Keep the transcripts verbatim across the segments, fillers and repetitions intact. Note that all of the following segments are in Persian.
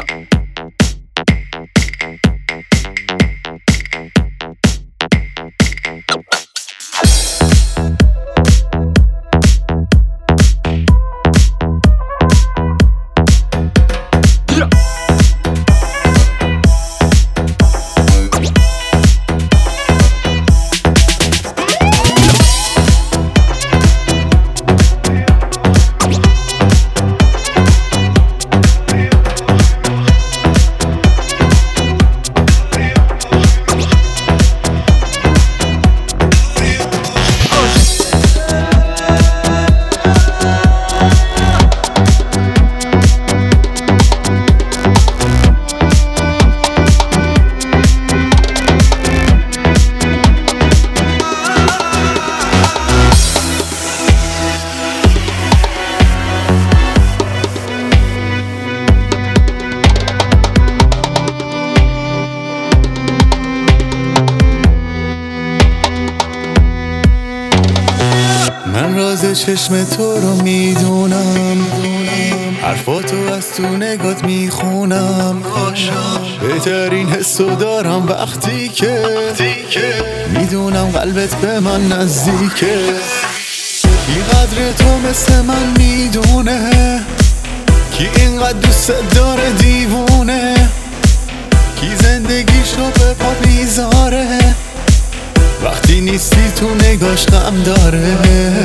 من راز چشم تو رو میدونم، حرفاتو از تو نگات میخونم. بهترین حسو دارم وقتی که میدونم قلبت به من نزدیکه. کی قدر تو مثل من میدونه، کی اینقدر دوست داره دیوونه، کی زندگیش رو به پا میذاره وقتی نیستی تو نگاش غم داره.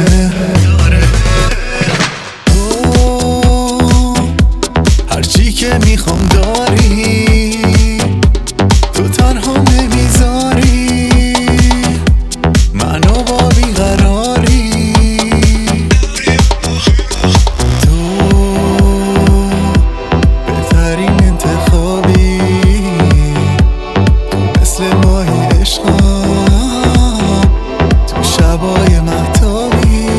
تو هرچی که میخوام داری، تو تنها نمیذاری منو با بیقراری. تو بهترین انتخابی، تو مثل ماه عشقم شبای مهتابی.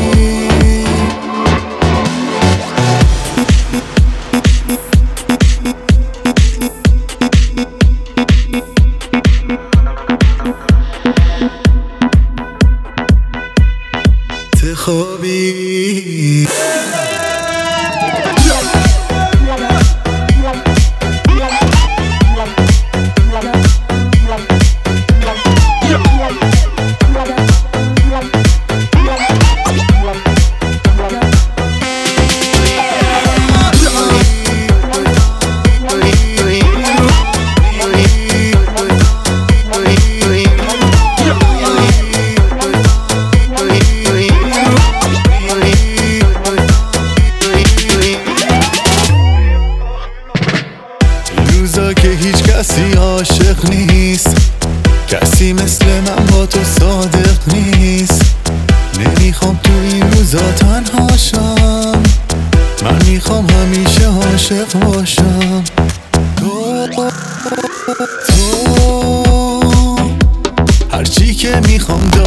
انتخابی که هیچ کسی عاشق نیست، کسی مثل من با تو صادق نیست. نمیخوام تو این روزا تنها شم، من میخوام همیشه عاشق باشم. تو تو هرچی که میخوام